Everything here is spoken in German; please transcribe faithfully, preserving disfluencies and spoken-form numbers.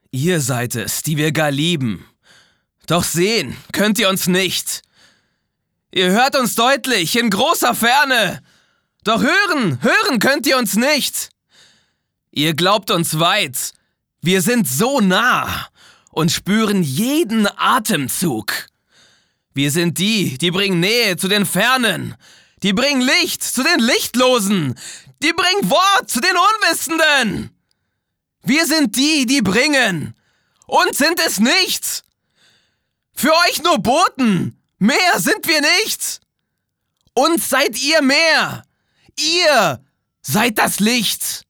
Ihr seid es, die wir gar lieben. Doch sehen könnt ihr uns nicht. Ihr hört uns deutlich, in großer Ferne. Doch hören, hören könnt ihr uns nicht. Ihr glaubt uns weit. Wir sind so nah und spüren jeden Atemzug. Wir sind die, die bringen Nähe zu den Fernen. Die bringen Licht zu den Lichtlosen. Die bringen Wort zu den Unwissenden. Wir sind die, die bringen. Und sind es nicht. Für euch nur Boten. Mehr sind wir nicht. Uns seid ihr mehr. Ihr seid das Licht.